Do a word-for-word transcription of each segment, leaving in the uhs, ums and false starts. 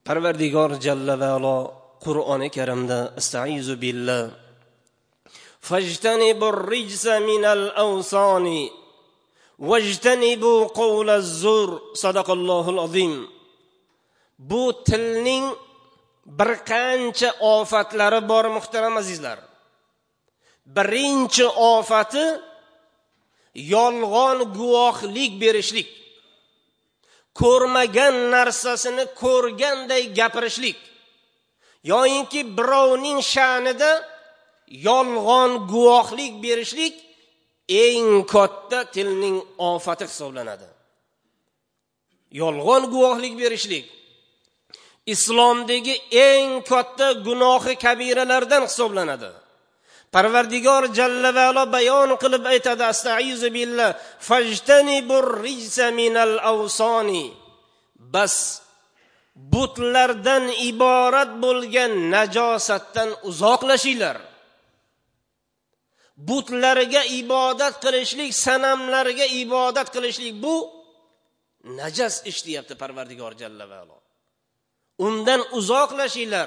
Parvardigor jalla va ala Qur'oni Karimda Estaizu billah Fajtanibur rijsa minal awsani wajtanibu qawlaz zur sadaqallohul azim. Bu tilning bir qancha ofatlari bor muhtaram azizlar. Birinchi ofati yolg'on guvohlik berishlik. Ko'rmagan narsasini ko'rganday gapirishlik. Yo'inki birovning sha'nida yolg'on guvohlik berishlik eng katta tilning ofati hisoblanadi. Yolg'on guvohlik berishlik islomdagi eng katta gunohi kabiralardan hisoblanadi. Parvardigor jalla va ala bayon qilib aytadi: Astaizu billah fajtanibur rijsa minal awsani. Bas butlardan iborat bo'lgan najosatdan uzoqlashinglar. Butlarga ibodat qilishlik, sanamlarga ibodat qilishlik bu najas ish deyapti Parvardigor jalla va ala. Undan uzoqlashinglar.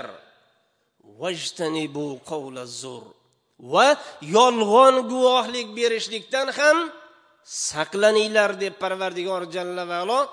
Vajtanibu qawlaz zur. Va yolg'on guvohlik berishlikdan ham saqlaninglar deb Parvardigor jalla va ala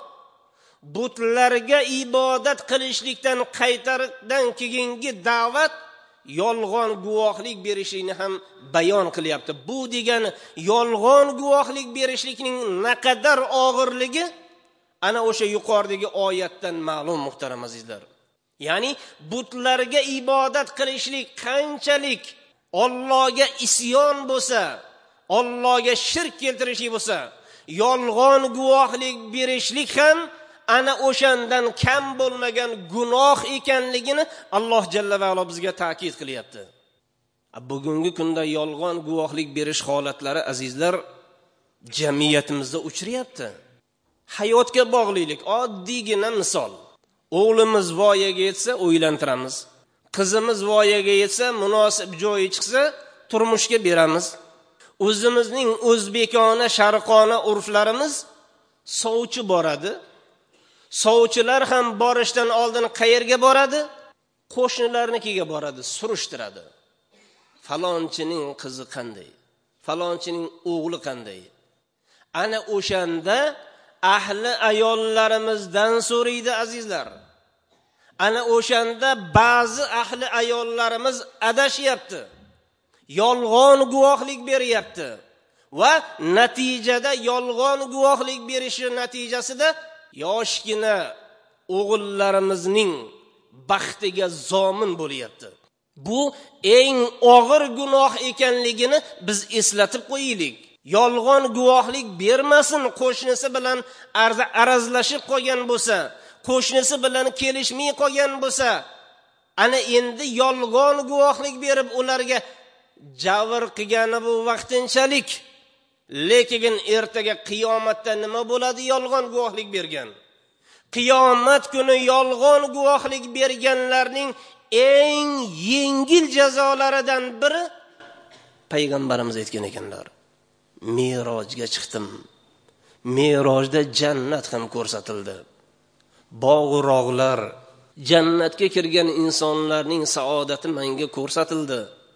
butlarga ibodat qilishlikdan qaytardan keyingi da'vat yolg'on guvohlik berishlikni ham bayon qilyapti. Bu degani yolg'on guvohlik berishlikning naqadar og'irligi ana o'sha yuqoridagi oyatdan ma'lum muhtaram azizlar. Ya'ni butlarga ibodat qilishlik qanchalik Allohga isyon bo'lsa, Allohga shirk keltirishlik bo'lsa, yolg'on guvohlik berishlik ham ana o'shandan kam bo'lmagan gunoh ekanligini Alloh jalla va ala bizga ta'kid qilyapti. Bugungi kunda yolg'on guvohlik berish holatlari azizlar jamiyatimizda uchrayapti. Hayotga bog'lilik oddiygina misol. O'g'limiz voyaga yetsa uylantiramiz. Qizimiz voyaga yetsa munosib joyi chiqsa turmushga beramiz. O'zimizning o'zbekona sharqona urflarimiz sovchi boradi. Sovchilar ham borishdan oldin qayerga boradi? Qo'shnilarnikiga boradi, surishtiradi. Falonchining qizi qanday? Falonchining o'g'li qanday? Ana o'shanda ahli ayollarimizdan so'raydi azizlar. Ana o'shanda ba'zi ahli ayollarimiz adashyapti. Yolg'on guvohlik beryapti va natijada yolg'on guvohlik berishi natijasida yoshgina o'g'illarimizning baxtiga zomin bo'lyapti. Bu eng og'ir gunoh ekanligini biz eslatib qo'yaylik. Yolg'on guvohlik bermasin, qo'shnisi bilan arazlashib qolgan bo'lsa, qo'shnisi bilan kelishmay qolgan bo'lsa, ana endi yolg'on guvohlik berib ularga javr qilgani bu vaqtinchalik. Lekin ertaga qiyomatda nima bo'ladi? Yolg'on guvohlik bergan. Qiyomat kuni yolg'on guvohlik berganlarning eng yengil jazolaridan biri payg'ambarimiz aytgan ekanlar: Merojga chiqdim. Merojda jannat ham ko'rsatildi. Bog'roqlar, jannatga kirgan insonlarning saodati menga ko'rsatildi.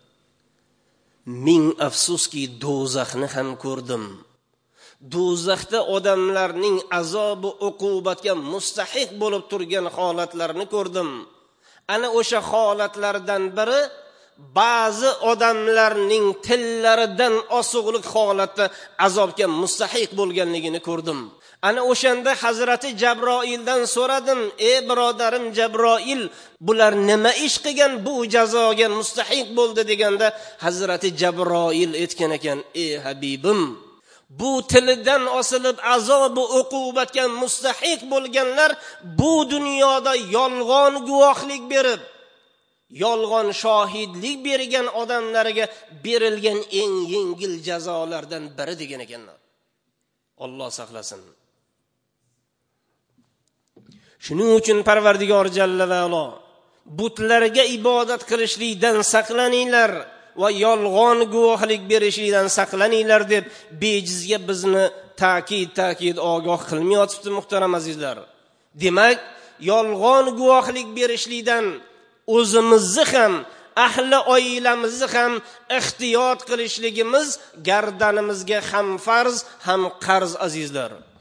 Ming afsuski do'zaxni ham ko'rdim. Do'zaxda odamlarning azob va uqubatga mustahiq bo'lib turgan holatlarini ko'rdim. Ana o'sha holatlardan biri ba'zi odamlarning tillaridan osig'liq holatda azobga mustahiq bo'lganligini ko'rdim. Ana o'shanda Hazrati Jabroildan so'radim: "Ey birodarim Jabroil, bular nima ish qilgan bu jazoga mustahiq bo'ldi?" deganda Hazrati Jabroil aytgan ekan: "Ey habibim, bu tilidan osilib azob va uqubatga mustahiq bo'lganlar bu dunyoda yolg'on guvohlik berib, yolg'on shohidlik bergan odamlarga berilgan eng yengil jazolardan biri" degan ekanlar. Alloh saqlasin. Shuning uchun Parvardigor jalla va ala butlarga ibodat qilishlikdan saqlaninglar va yolg'on guvohlik berishlikdan saqlaninglar deb bejizga bizni ta'kid ta'kid ogoh qilmayotibdi muhtaram azizlar. Demak, yolg'on guvohlik berishlikdan o'zimizni ham ahli oilamizni ham ehtiyot qilishligimiz gardanimizga ham farz ham qarz azizlar.